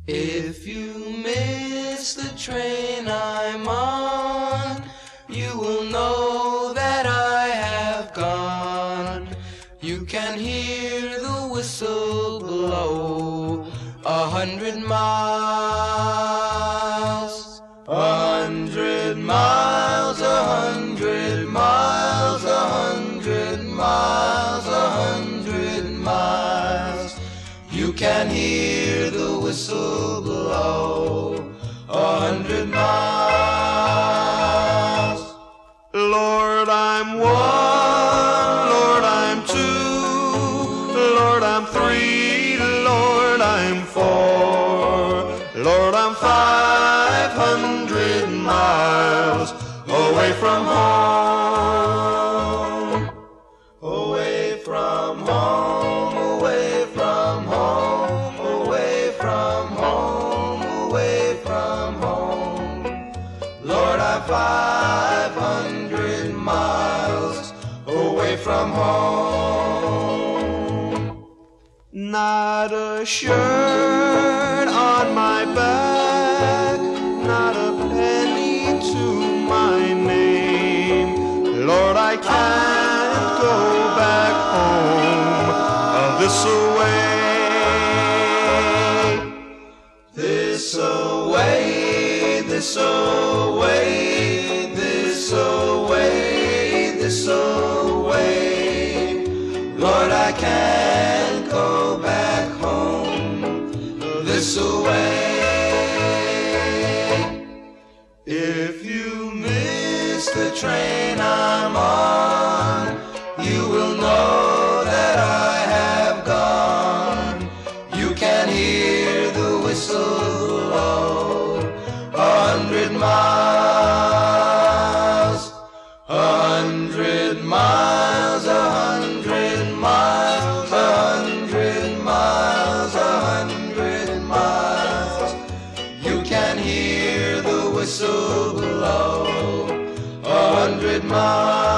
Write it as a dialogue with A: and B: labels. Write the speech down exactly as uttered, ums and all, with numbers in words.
A: If you miss the train I'm on, you will know that I have gone. You can hear the whistle blow a hundred miles, a hundred miles, a hundred miles, a hundred miles, a hundred miles. You can hear the whistle blow a hundred miles. Lord, I'm one, Lord, I'm two, Lord, I'm three, Lord, I'm four, Lord, I'm five hundred miles away from home, away from home, away from home, away from home, away from home. Lord, I'm five hundred miles away from home. Not a shirt on my back, not a penny to my name. Lord, I can't go back home uh, this away, this away, this away, this away, this away. Lord, I can't go back home this away. If you miss the train I'm on, you will know that I have gone. You can hear the whistle blow a hundred miles, a hundred miles, a hundred miles, a hundred miles, a hundred miles. You can hear the whistle blow a hundred miles.